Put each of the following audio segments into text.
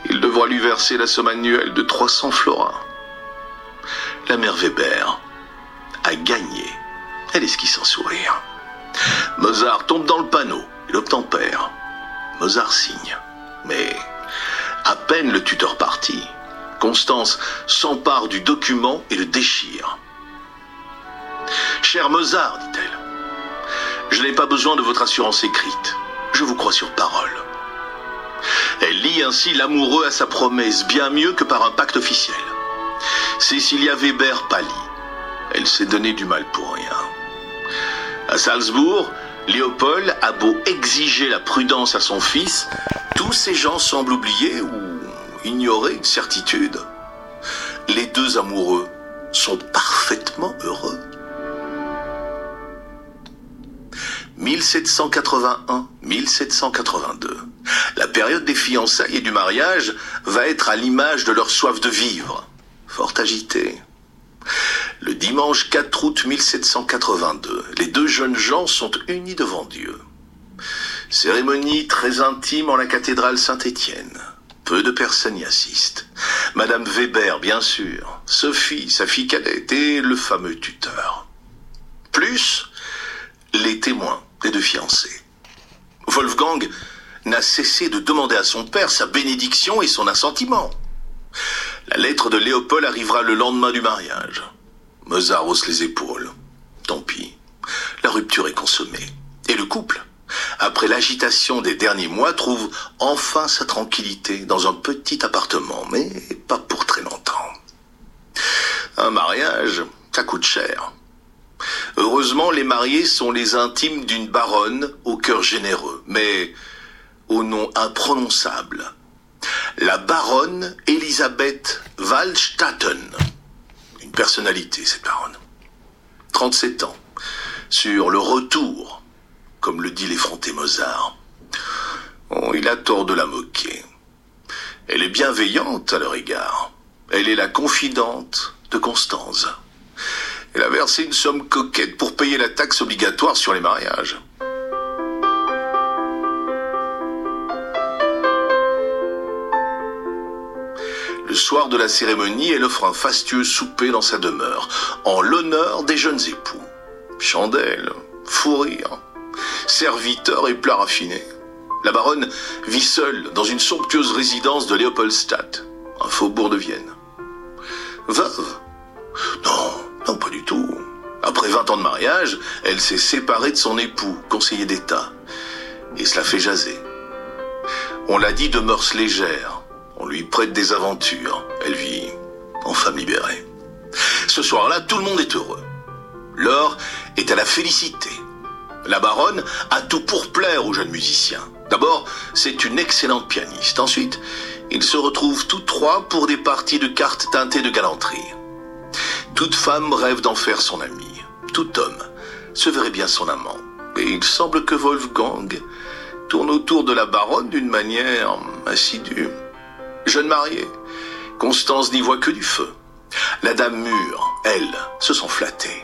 Il devra lui verser la somme annuelle de 300 florins. La mère Weber a gagné. Elle esquisse un sourire. Mozart tombe dans le panneau. Il obtempère. Mozart signe. Mais à peine le tuteur parti, Constance s'empare du document et le déchire. « Cher Mozart, dit-elle, je n'ai pas besoin de votre assurance écrite. Je vous crois sur parole. » Elle lie ainsi l'amoureux à sa promesse, bien mieux que par un pacte officiel. Cecilia Weber pâlit. Elle s'est donné du mal pour rien. À Salzbourg, Léopold a beau exiger la prudence à son fils, tous ces gens semblent oublier ou ignorer une certitude. Les deux amoureux sont parfaitement heureux. 1781-1782. La période des fiançailles et du mariage va être à l'image de leur soif de vivre, fort agitée. Le dimanche 4 août 1782, les deux jeunes gens sont unis devant Dieu. Cérémonie très intime en la cathédrale Saint-Étienne. Peu de personnes y assistent. Madame Weber, bien sûr, Sophie, sa fille cadette et le fameux tuteur. Plus les témoins des deux fiancés. Wolfgang n'a cessé de demander à son père sa bénédiction et son assentiment. La lettre de Léopold arrivera le lendemain du mariage. Mozart hausse les épaules. Tant pis, la rupture est consommée. Et le couple, après l'agitation des derniers mois, trouve enfin sa tranquillité dans un petit appartement, mais pas pour très longtemps. Un mariage, ça coûte cher. Heureusement, les mariés sont les intimes d'une baronne au cœur généreux, mais au nom imprononçable. La baronne Elisabeth Waldstatten. Une personnalité, cette baronne. 37 ans. Sur le retour, comme le dit l'effronté Mozart. Oh, il a tort de la moquer. Elle est bienveillante à leur égard. Elle est la confidente de Constance. Elle a versé une somme coquette pour payer la taxe obligatoire sur les mariages. Le soir de la cérémonie, elle offre un fastueux souper dans sa demeure, en l'honneur des jeunes époux. Chandelles, fou rire, serviteurs et plats raffinés. La baronne vit seule dans une somptueuse résidence de Léopoldstadt, un faubourg de Vienne. Veuve? Non, pas du tout. Après 20 ans de mariage, elle s'est séparée de son époux, conseiller d'État. Et cela fait jaser. On l'a dit de mœurs légères. On lui prête des aventures. Elle vit en femme libérée. Ce soir-là, tout le monde est heureux. L'heure est à la félicité. La baronne a tout pour plaire aux jeunes musiciens. D'abord, c'est une excellente pianiste. Ensuite, ils se retrouvent tous trois pour des parties de cartes teintées de galanterie. Toute femme rêve d'en faire son ami. Tout homme se verrait bien son amant. Et il semble que Wolfgang tourne autour de la baronne d'une manière assidue. Jeune mariée, Constance n'y voit que du feu. La dame mûre, elle, se sent flattée.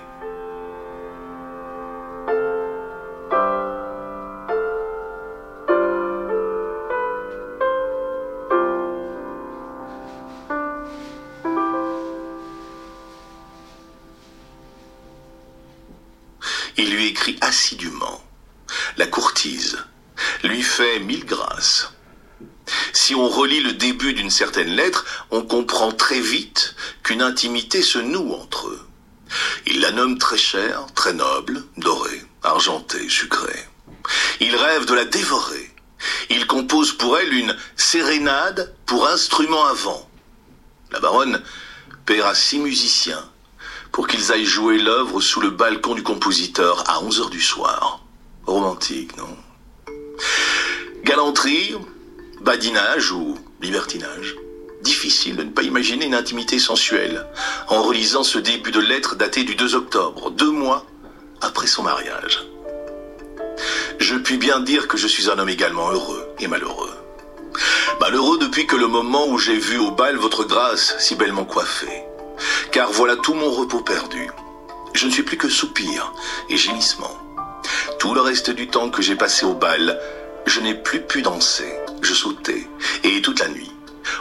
Il lui écrit assidûment. La courtise lui fait 1000 grâces. Si on relit le début d'une certaine lettre, on comprend très vite qu'une intimité se noue entre eux. Il la nomme très chère, très noble, dorée, argentée, sucrée. Il rêve de la dévorer. Il compose pour elle une sérénade pour instrument à vent. La baronne paiera 6 musiciens pour qu'ils aillent jouer l'œuvre sous le balcon du compositeur à 11h du soir. Romantique, non? Galanterie, badinage ou libertinage. Difficile de ne pas imaginer une intimité sensuelle en relisant ce début de lettre daté du 2 octobre, 2 mois après son mariage. Je puis bien dire que je suis un homme également heureux et malheureux. Malheureux depuis que le moment où j'ai vu au bal votre grâce si bellement coiffée. Car voilà tout mon repos perdu. Je ne suis plus que soupirs et gémissements. Tout le reste du temps que j'ai passé au bal, je n'ai plus pu danser. Je sautais, et toute la nuit,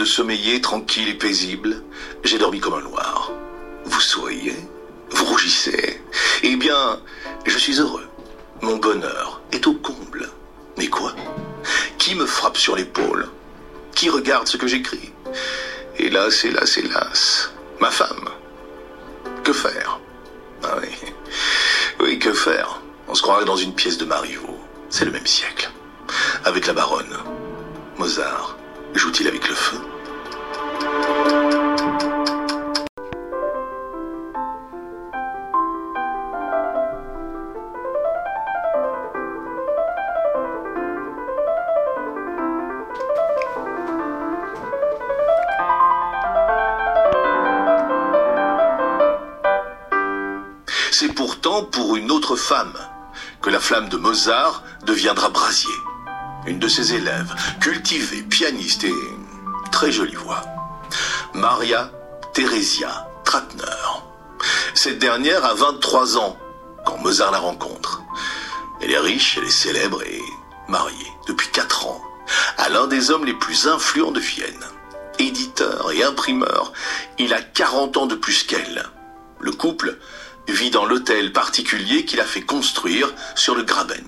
de sommeiller tranquille et paisible, j'ai dormi comme un loir. Vous souriez, vous rougissez. Eh bien, je suis heureux. Mon bonheur est au comble. Mais quoi? Qui me frappe sur l'épaule? Qui regarde ce que j'écris? Hélas, hélas, hélas. Ma femme. Que faire? Ah oui. Oui, que faire? On se croirait dans une pièce de Marivaux. C'est le même siècle. Avec la baronne. Mozart joue-t-il avec le feu? C'est pourtant pour une autre femme que la flamme de Mozart deviendra brasier. Une de ses élèves, cultivée, pianiste et très jolie voix. Maria Theresia Trattner. Cette dernière a 23 ans quand Mozart la rencontre. Elle est riche, elle est célèbre et mariée depuis 4 ans à l'un des hommes les plus influents de Vienne. Éditeur et imprimeur, il a 40 ans de plus qu'elle. Le couple vit dans l'hôtel particulier qu'il a fait construire sur le Graben.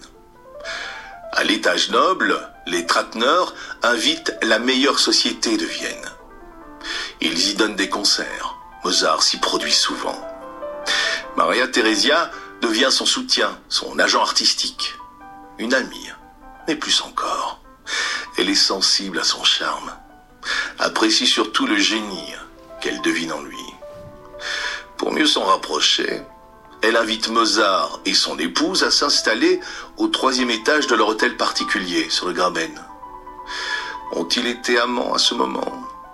À l'étage noble, les Trattner invitent la meilleure société de Vienne. Ils y donnent des concerts. Mozart s'y produit souvent. Maria Theresia devient son soutien, son agent artistique. Une amie, mais plus encore. Elle est sensible à son charme. Apprécie surtout le génie qu'elle devine en lui. Pour mieux s'en rapprocher, elle invite Mozart et son épouse à s'installer au 3e étage de leur hôtel particulier sur le Graben. Ont-ils été amants à ce moment?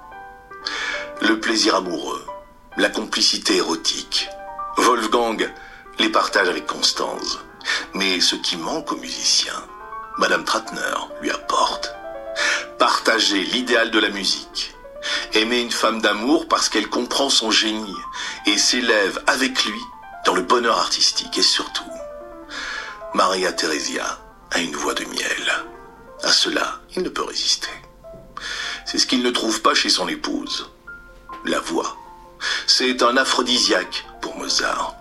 Le plaisir amoureux, la complicité érotique. Wolfgang les partage avec Constanze. Mais ce qui manque aux musiciens, Madame Trattner lui apporte. Partager l'idéal de la musique. Aimer une femme d'amour parce qu'elle comprend son génie et s'élève avec lui dans le bonheur artistique. Et surtout, Maria Theresia a une voix de miel. À cela, il ne peut résister. C'est ce qu'il ne trouve pas chez son épouse. La voix. C'est un aphrodisiaque pour Mozart.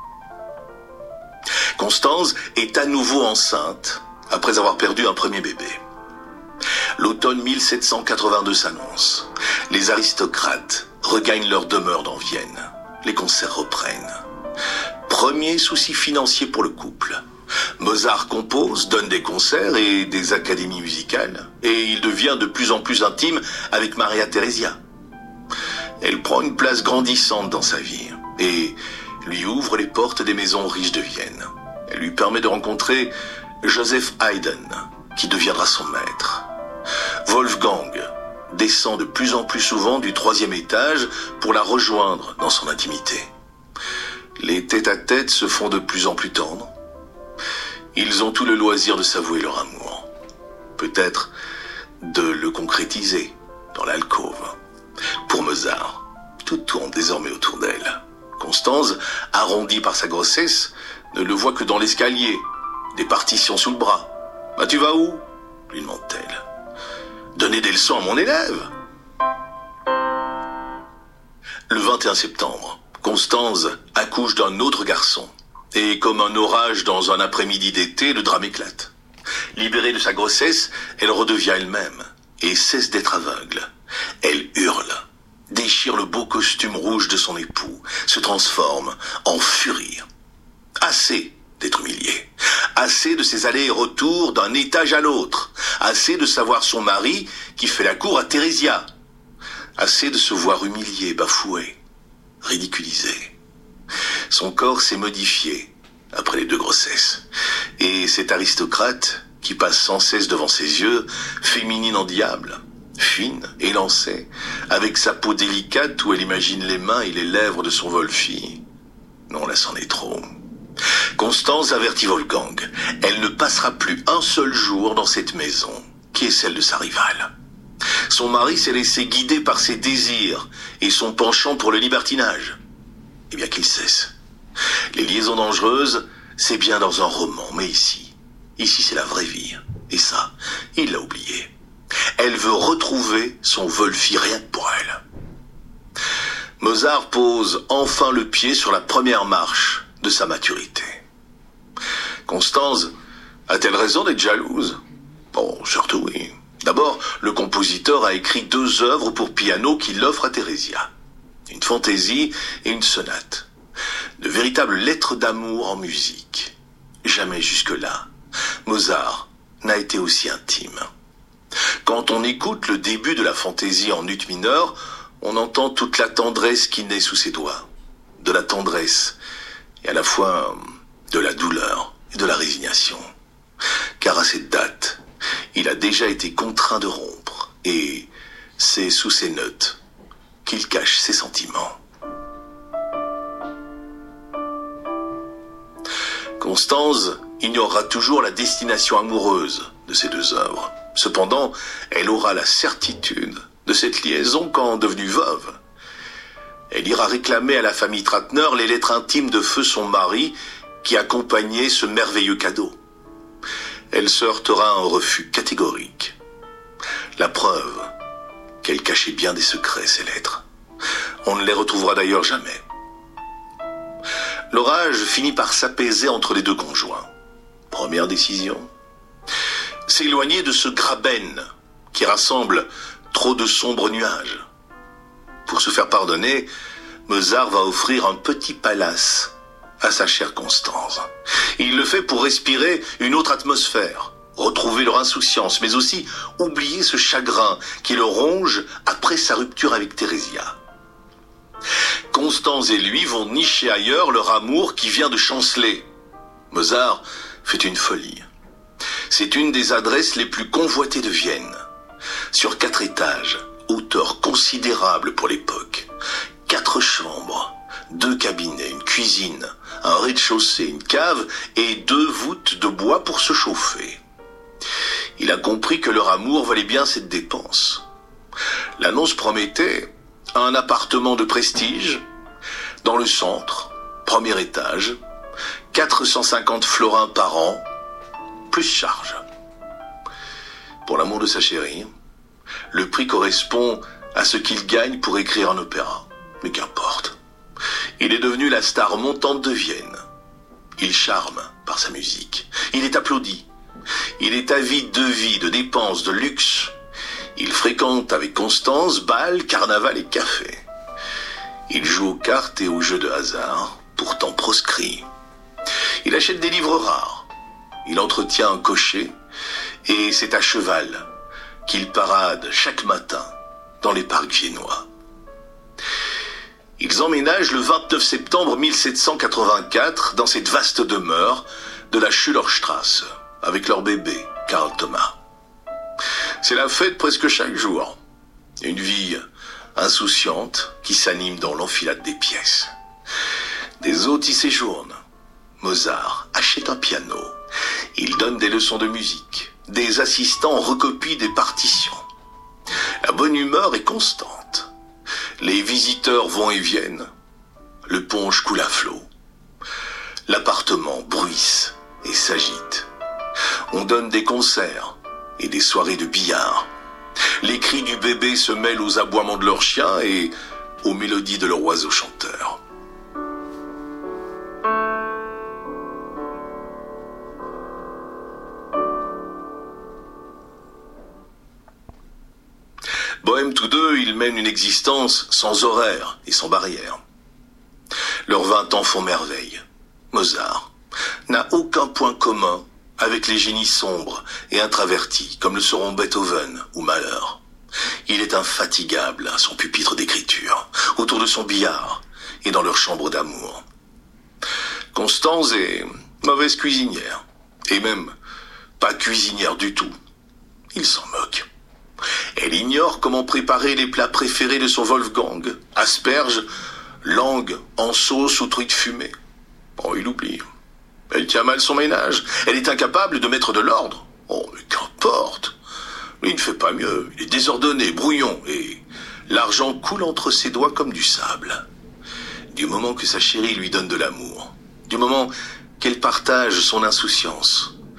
Constanze est à nouveau enceinte après avoir perdu un premier bébé. L'automne 1782 s'annonce. Les aristocrates regagnent leur demeure dans Vienne. Les concerts reprennent. Premier souci financier pour le couple. Mozart compose, donne des concerts et des académies musicales, et il devient de plus en plus intime avec Maria Theresia. Elle prend une place grandissante dans sa vie, et lui ouvre les portes des maisons riches de Vienne. Elle lui permet de rencontrer Joseph Haydn, qui deviendra son maître. Wolfgang descend de plus en plus souvent du 3e étage pour la rejoindre dans son intimité. Les tête-à-tête se font de plus en plus tendres. Ils ont tout le loisir de s'avouer leur amour. Peut-être de le concrétiser dans l'alcôve. Pour Mozart, tout tourne désormais autour d'elle. Constanze, arrondie par sa grossesse, ne le voit que dans l'escalier, des partitions sous le bras. « Bah tu vas où ?» lui demande-t-elle. « Donner des leçons à mon élève !» Le 21 septembre, Constanze accouche d'un autre garçon. Et comme un orage dans un après-midi d'été, le drame éclate. Libérée de sa grossesse, elle redevient elle-même et cesse d'être aveugle. Elle hurle, déchire le beau costume rouge de son époux, se transforme en furie. Assez d'être humiliée, assez de ses allers et retours d'un étage à l'autre, assez de savoir son mari qui fait la cour à Theresia, assez de se voir humilié, bafoué, ridiculisé. Son corps s'est modifié après les 2 grossesses. Et cet aristocrate, qui passe sans cesse devant ses yeux, féminine en diable, fine, élancée, avec sa peau délicate où elle imagine les mains et les lèvres de son Wolfie. Non, là, c'en est trop. Constanze avertit Wolfgang. Elle ne passera plus un seul jour dans cette maison, qui est celle de sa rivale. Son mari s'est laissé guider par ses désirs et son penchant pour le libertinage. Eh bien qu'il cesse. Les liaisons dangereuses, c'est bien dans un roman, mais ici c'est la vraie vie. Et ça, il l'a oublié. Elle veut retrouver son Wolfie rien que pour elle. Mozart pose enfin le pied sur la première marche de sa maturité. Constanze a-t-elle raison d'être jalouse? Bon, surtout oui. D'abord, le compositeur a écrit 2 œuvres pour piano qu'il offre à Theresia. Une fantaisie et une sonate. De véritables lettres d'amour en musique. Jamais jusque-là, Mozart n'a été aussi intime. Quand on écoute le début de la fantaisie en ut mineur, on entend toute la tendresse qui naît sous ses doigts. De la tendresse et à la fois de la douleur et de la résignation. Car à cette date, il a déjà été contraint de rompre et c'est sous ses notes qu'il cache ses sentiments. Constanze ignorera toujours la destination amoureuse de ces 2 œuvres. Cependant, elle aura la certitude de cette liaison quand devenue veuve. Elle ira réclamer à la famille Trattner les lettres intimes de feu son mari qui accompagnaient ce merveilleux cadeau. Elle se heurtera à un refus catégorique. La preuve qu'elle cachait bien des secrets, ces lettres. On ne les retrouvera d'ailleurs jamais. L'orage finit par s'apaiser entre les 2 conjoints. Première décision, s'éloigner de ce Graben qui rassemble trop de sombres nuages. Pour se faire pardonner, Mozart va offrir un petit palace à sa chère Constanze. Il le fait pour respirer une autre atmosphère, retrouver leur insouciance, mais aussi oublier ce chagrin qui le ronge après sa rupture avec Theresia. Constanze et lui vont nicher ailleurs leur amour qui vient de chanceler. Mozart fait une folie. C'est une des adresses les plus convoitées de Vienne. Sur 4 étages, hauteur considérable pour l'époque, 4 chambres, 2 cabinets, une cuisine, un rez-de-chaussée, une cave et 2 voûtes de bois pour se chauffer. Il a compris que leur amour valait bien cette dépense. L'annonce promettait un appartement de prestige, dans le centre, 1er étage, 450 florins par an, plus charge. Pour l'amour de sa chérie, le prix correspond à ce qu'il gagne pour écrire un opéra. Mais qu'importe. Il est devenu la star montante de Vienne. Il charme par sa musique. Il est applaudi. Il est avide de vie, de dépenses, de luxe. Il fréquente avec Constanze bals, carnaval et café. Il joue aux cartes et aux jeux de hasard, pourtant proscrits. Il achète des livres rares. Il entretient un cocher et c'est à cheval qu'il parade chaque matin dans les parcs viennois. Ils emménagent le 29 septembre 1784 dans cette vaste demeure de la Schillerstrasse avec leur bébé, Karl Thomas. C'est la fête presque chaque jour. Une vie insouciante qui s'anime dans l'enfilade des pièces. Des hôtes y séjournent. Mozart achète un piano. Il donne des leçons de musique. Des assistants recopient des partitions. La bonne humeur est constante. Les visiteurs vont et viennent. Le punch coule à flot. L'appartement bruisse et s'agite. On donne des concerts et des soirées de billard. Les cris du bébé se mêlent aux aboiements de leurs chiens et aux mélodies de leurs oiseaux chanteurs. Bohèmes tous deux, ils mènent une existence sans horaire et sans barrière. Leurs 20 ans font merveille. Mozart n'a aucun point commun avec les génies sombres et introvertis, comme le seront Beethoven ou Mahler. Il est infatigable à son pupitre d'écriture, autour de son billard et dans leur chambre d'amour. Constanze est mauvaise cuisinière, et même pas cuisinière du tout. Il s'en moque. Elle ignore comment préparer les plats préférés de son Wolfgang, asperges, langue en sauce ou truite fumée. Oh, il oublie. Elle tient mal son ménage. Elle est incapable de mettre de l'ordre. Oh, mais qu'importe. Lui, il ne fait pas mieux. Il est désordonné, brouillon, et l'argent coule entre ses doigts comme du sable. Du moment que sa chérie lui donne de l'amour, du moment qu'elle partage son insouciance,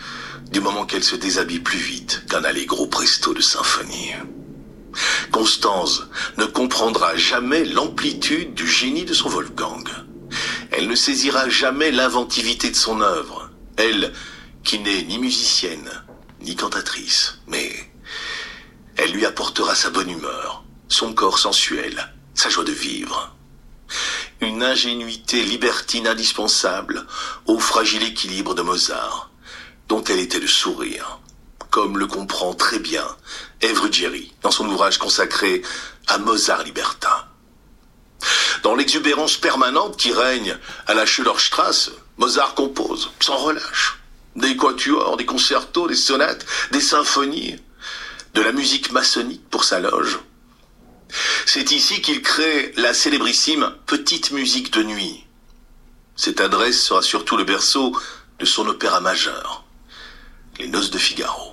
du moment qu'elle se déshabille plus vite qu'un allegro presto de symphonie. Constance ne comprendra jamais l'amplitude du génie de son Wolfgang. Elle ne saisira jamais l'inventivité de son œuvre. Elle, qui n'est ni musicienne, ni cantatrice, mais elle lui apportera sa bonne humeur, son corps sensuel, sa joie de vivre. Une ingénuité libertine indispensable au fragile équilibre de Mozart, dont elle était le sourire, comme le comprend très bien Ève Ruggieri dans son ouvrage consacré à Mozart libertin. Dans l'exubérance permanente qui règne à la Schillerstrasse, Mozart compose sans relâche des quatuors, des concertos, des sonates, des symphonies, de la musique maçonnique pour sa loge. C'est ici qu'il crée la célébrissime Petite musique de nuit. Cette adresse sera surtout le berceau de son opéra majeur, Les Noces de Figaro.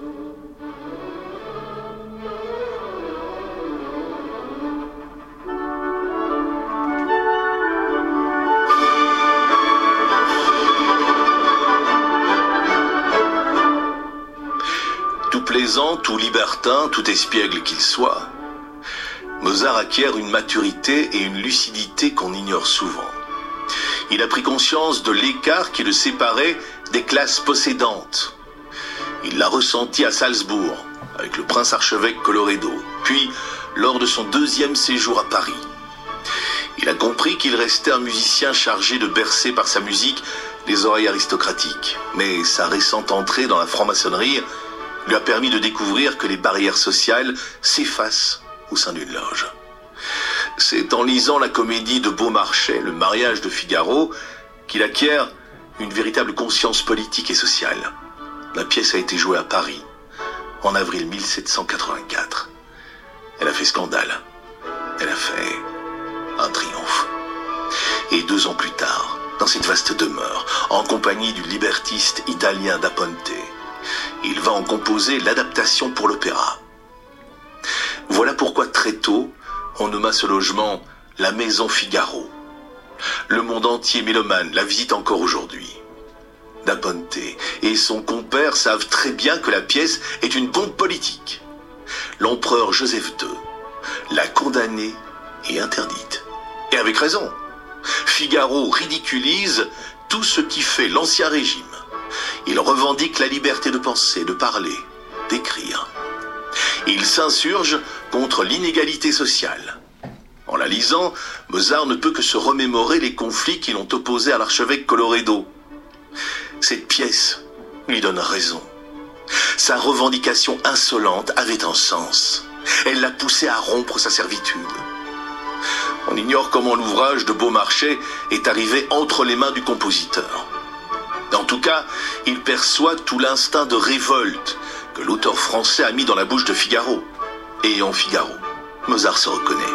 Tout plaisant, tout libertin, tout espiègle qu'il soit, Mozart acquiert une maturité et une lucidité qu'on ignore souvent. Il a pris conscience de l'écart qui le séparait des classes possédantes. Il l'a ressenti à Salzbourg, avec le prince-archevêque Colloredo, puis lors de son deuxième séjour à Paris. Il a compris qu'il restait un musicien chargé de bercer par sa musique les oreilles aristocratiques. Mais sa récente entrée dans la franc-maçonnerie lui a permis de découvrir que les barrières sociales s'effacent au sein d'une loge. C'est en lisant la comédie de Beaumarchais, Le mariage de Figaro, qu'il acquiert une véritable conscience politique et sociale. La pièce a été jouée à Paris en avril 1784. Elle a fait scandale. Elle a fait un triomphe. Et 2 ans plus tard, dans cette vaste demeure, en compagnie du libertiste italien Da Ponte, il va en composer l'adaptation pour l'opéra. Voilà pourquoi très tôt, on nomma ce logement la Maison Figaro. Le monde entier mélomane la visite encore aujourd'hui. Da Ponte et son compère savent très bien que la pièce est une bombe politique. L'empereur Joseph II l'a condamnée et interdite. Et avec raison. Figaro ridiculise tout ce qui fait l'Ancien Régime. Il revendique la liberté de penser, de parler, d'écrire. Il s'insurge contre l'inégalité sociale. En la lisant, Mozart ne peut que se remémorer les conflits qui l'ont opposé à l'archevêque Colloredo. Cette pièce lui donne raison. Sa revendication insolente avait un sens. Elle l'a poussé à rompre sa servitude. On ignore comment l'ouvrage de Beaumarchais est arrivé entre les mains du compositeur. En tout cas, il perçoit tout l'instinct de révolte que l'auteur français a mis dans la bouche de Figaro. Et en Figaro, Mozart se reconnaît.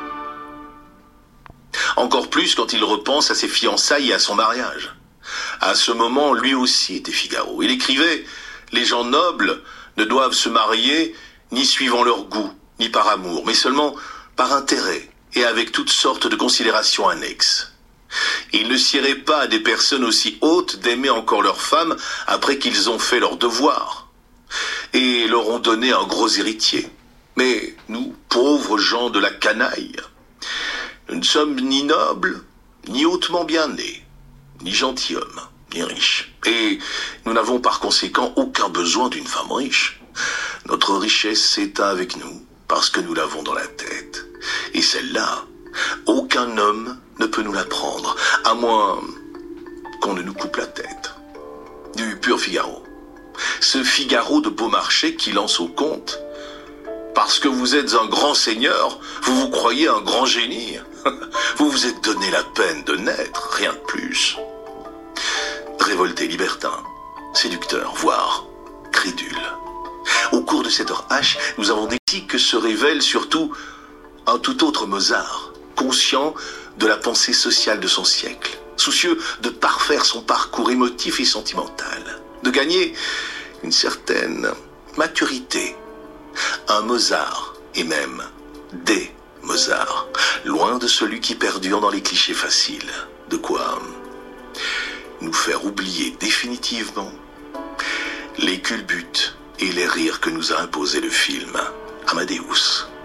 Encore plus quand il repense à ses fiançailles et à son mariage. À ce moment, lui aussi était Figaro. Il écrivait « Les gens nobles ne doivent se marier ni suivant leur goût, ni par amour, mais seulement par intérêt et avec toutes sortes de considérations annexes. Il ne siérait pas à des personnes aussi hautes d'aimer encore leurs femmes après qu'ils ont fait leur devoir et leur ont donné un gros héritier. Mais nous, pauvres gens de la canaille, nous ne sommes ni nobles, ni hautement bien nés, ni gentilshommes, ni riches. Et nous n'avons par conséquent aucun besoin d'une femme riche. Notre richesse s'éteint avec nous parce que nous l'avons dans la tête. Et celle-là, aucun homme ne peut nous la prendre, à moins qu'on ne nous coupe la tête. Du pur Figaro. Ce Figaro de Beaumarchais qui lance au conte « Parce que vous êtes un grand seigneur, vous vous croyez un grand génie. Vous vous êtes donné la peine de naître, rien de plus. » Révolté, libertin, séducteur, voire crédule. Au cours de cette heure H, nous avons dit que se révèle surtout un tout autre Mozart, conscient de la pensée sociale de son siècle, soucieux de parfaire son parcours émotif et sentimental, de gagner une certaine maturité. Un Mozart, et même des Mozart, loin de celui qui perdure dans les clichés faciles, de quoi nous faire oublier définitivement les culbutes et les rires que nous a imposés le film Amadeus.